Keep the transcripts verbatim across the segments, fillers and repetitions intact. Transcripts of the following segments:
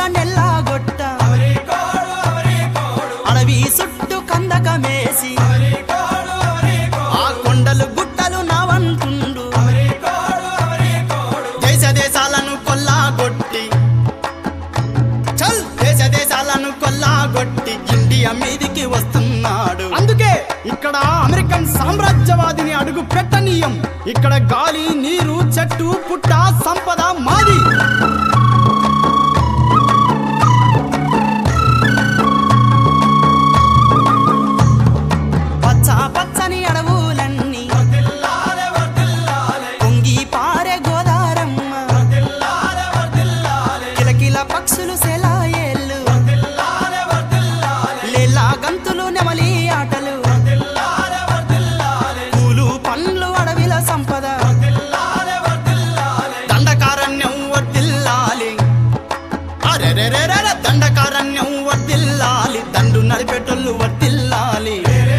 నెల్లాగొట్ట అడవి చుట్టూ కందకమేసి ఆ కొండలు గుట్టలు నావంటుండు దేశ దేశాలను కొల్లాగొట్టి చల్ దేశ దేశాలను కొల్లాగొట్టి ఇండియా మీదికి వస్తున్నాడు. అందుకే ఇక్కడ అమెరికన్ సామ్రాజ్యవాదిని అడుగు పెట్టనీయం. ఇక్కడ గాలి నీరు చెట్టు పుట్ట సంపద మాది. పచ్చ పచ్చని అడవులన్నీ పొంగి పారే గోదారమ్మ కిలకిల పక్షులు సెలాయేళ్ళు లేలా గంతులు నెమలి ఆటలు పూలు పండ్లు అడవిల సంపద దండకారణ్యం వర్ధిల్లాలి అరెరెరెరెర దండకారణ్యం వర్ధిల్లాలి దండు నడిపెటోళ్ళు వర్ధిల్లాలి.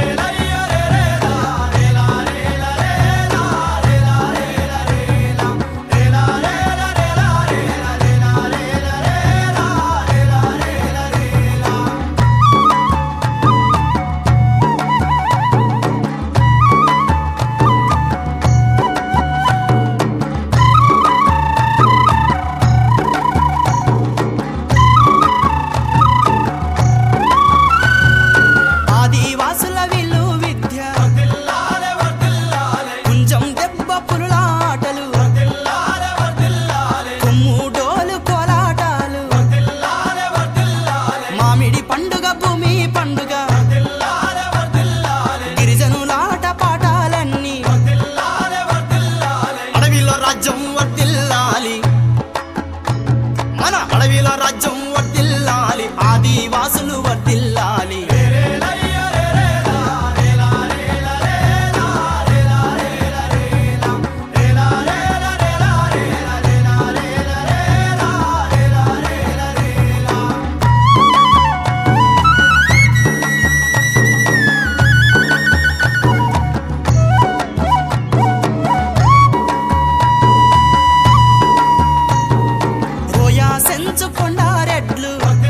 ఆదివాసుల విలు విద్య కుంజం దెబ్బ పులుల ఆటలు కొమ్ముడోలు కోలాటాలు మామిడి పండుగ భూమి పండుగ గిరిజనులాట పాఠాలన్నీ అడవిలో రాజ్యం వర్ధిల్లాలి మన అడవిలో రాజ్యం వర్ధిల్లాలి ఆదివాసులు వర్ధిల్లాలి. రోయా సెంచు కొండారెడ్లు